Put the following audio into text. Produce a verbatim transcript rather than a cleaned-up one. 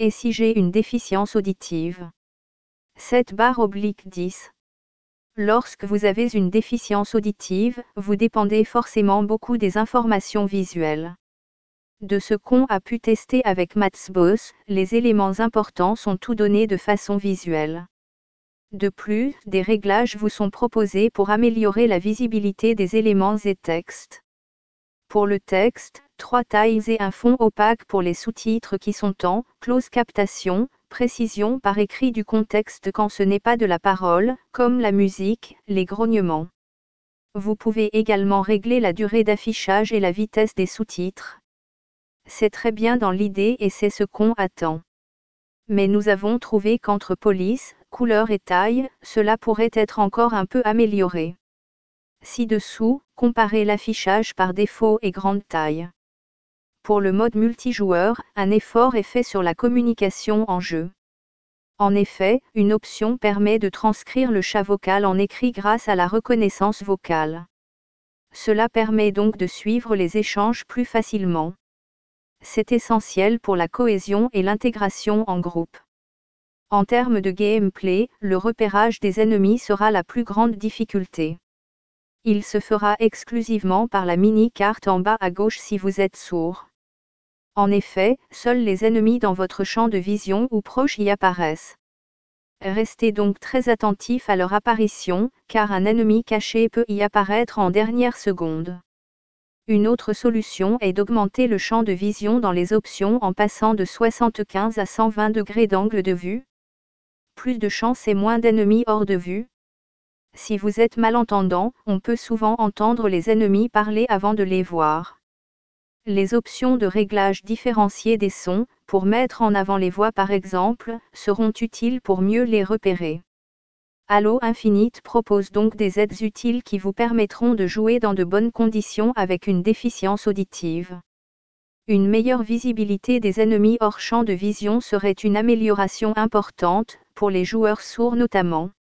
Et si j'ai une déficience auditive? sept barre oblique dix. Lorsque vous avez une déficience auditive, vous dépendez forcément beaucoup des informations visuelles. De ce qu'on a pu tester avec Mathsboss, les éléments importants sont tout donnés de façon visuelle. De plus, des réglages vous sont proposés pour améliorer la visibilité des éléments et textes. Pour le texte, trois tailles et un fond opaque pour les sous-titres qui sont en close captation, précision par écrit du contexte quand ce n'est pas de la parole, comme la musique, les grognements. Vous pouvez également régler la durée d'affichage et la vitesse des sous-titres. C'est très bien dans l'idée et c'est ce qu'on attend. Mais nous avons trouvé qu'entre police, couleur et taille, cela pourrait être encore un peu amélioré. Ci-dessous, comparez l'affichage par défaut et grande taille. Pour le mode multijoueur, un effort est fait sur la communication en jeu. En effet, une option permet de transcrire le chat vocal en écrit grâce à la reconnaissance vocale. Cela permet donc de suivre les échanges plus facilement. C'est essentiel pour la cohésion et l'intégration en groupe. En termes de gameplay, le repérage des ennemis sera la plus grande difficulté. Il se fera exclusivement par la mini-carte en bas à gauche si vous êtes sourd. En effet, seuls les ennemis dans votre champ de vision ou proche y apparaissent. Restez donc très attentif à leur apparition, car un ennemi caché peut y apparaître en dernière seconde. Une autre solution est d'augmenter le champ de vision dans les options en passant de soixante-quinze à cent vingt degrés d'angle de vue. Plus de chance et moins d'ennemis hors de vue. Si vous êtes malentendant, on peut souvent entendre les ennemis parler avant de les voir. Les options de réglage différencié des sons, pour mettre en avant les voix par exemple, seront utiles pour mieux les repérer. Halo Infinite propose donc des aides utiles qui vous permettront de jouer dans de bonnes conditions avec une déficience auditive. Une meilleure visibilité des ennemis hors champ de vision serait une amélioration importante, pour les joueurs sourds notamment.